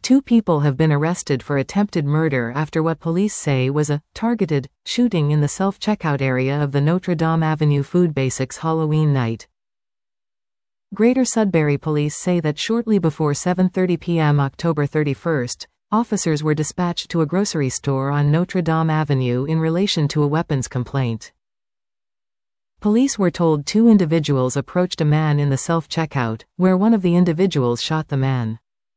Two people have been arrested for attempted murder after what police say was a targeted shooting in the self-checkout area of the Notre Dame Avenue Food Basics Halloween night. Greater Sudbury police say that shortly before 7:30 p.m. October 31st, officers were dispatched to a grocery store on Notre Dame Avenue in relation to a weapons complaint. Police were told two individuals approached a man in the self-checkout, where one of the individuals shot the man.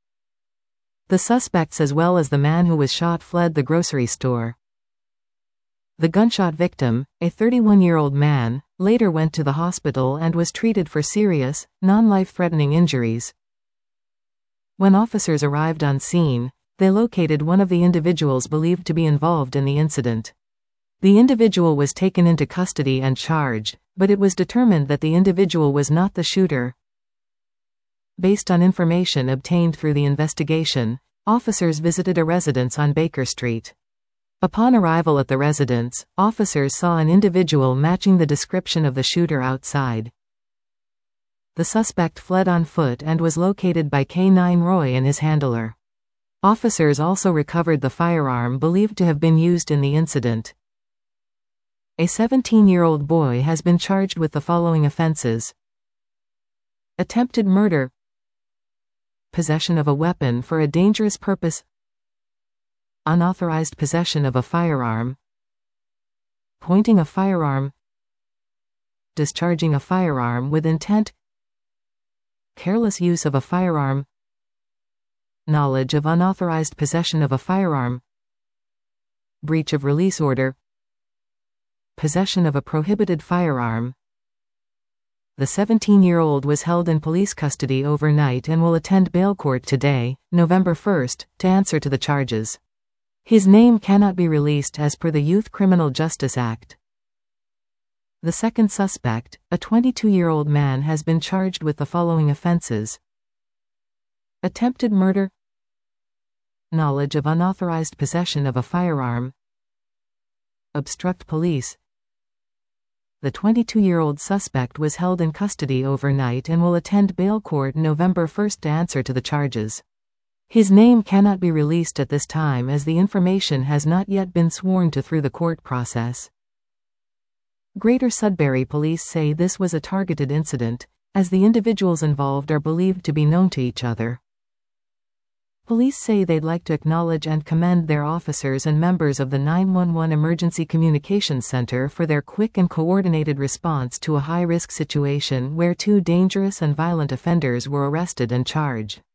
The suspects as well as the man who was shot fled the grocery store. The gunshot victim, a 31-year-old man, later went to the hospital and was treated for serious, non-life-threatening injuries. When officers arrived on scene, they located one of the individuals believed to be involved in the incident. The individual was taken into custody and charged, but it was determined that the individual was not the shooter. Based on information obtained through the investigation, officers visited a residence on Baker Street. Upon arrival at the residence, officers saw an individual matching the description of the shooter outside. The suspect fled on foot and was located by K9 Roy and his handler. Officers also recovered the firearm believed to have been used in the incident. A 17-year-old boy has been charged with the following offenses: attempted murder, possession of a weapon for a dangerous purpose, unauthorized possession of a firearm, pointing a firearm, discharging a firearm with intent, careless use of a firearm, knowledge of unauthorized possession of a firearm, breach of release order, possession of a prohibited firearm. The 17-year-old was held in police custody overnight and will attend bail court today, November 1st, to answer to the charges. His name cannot be released as per the Youth Criminal Justice Act. The second suspect, a 22-year-old man, has been charged with the following offenses: attempted murder, knowledge of unauthorized possession of a firearm, obstruct police. The 22-year-old suspect was held in custody overnight and will attend bail court November 1st to answer to the charges. His name cannot be released at this time as the information has not yet been sworn to through the court process. Greater Sudbury police say this was a targeted incident, as the individuals involved are believed to be known to each other. Police say they'd like to acknowledge and commend their officers and members of the 911 Emergency Communications Center for their quick and coordinated response to a high-risk situation where two dangerous and violent offenders were arrested and charged.